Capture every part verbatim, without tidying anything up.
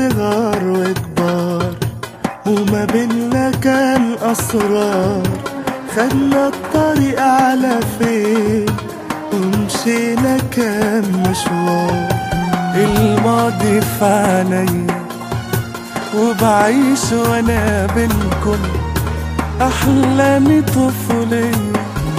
صغار وكبار، وما بينا كان أسرار. خدنا الطريق على فين ومشينا كام مشوار. الماضي في عينيا وبعيش وانا بينكم احلامي طفولية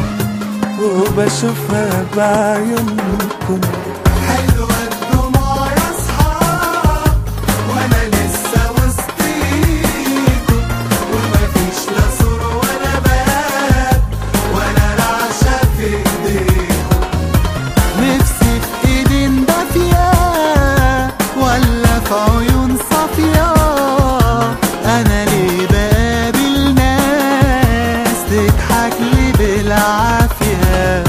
وبشوفها بعيونكم. حلوة الدموع يا صحاب وانا لسه وسطيكم، ومفيش لا سور ولا باب ولا رعشة في ايديكم. نفسي في ايدين دافية ولا في عيون صافية. انا ليه بقابل ناس تضحك لي بالعافية.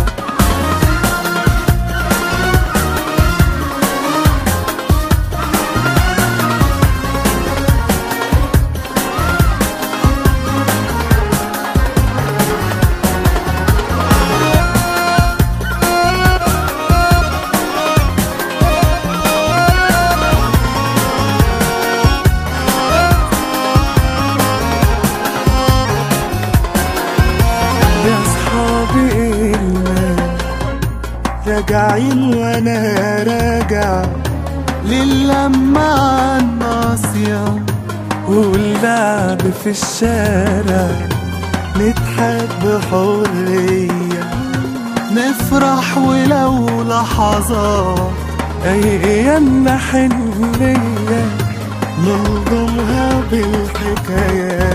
يا صحابي إلنا راجعين وانا راجع للمة عالناصية واللعب في الشارع. نضحك بحرية نفرح ولو لحظات، أيامنا حنية نلضمها بالحكايات.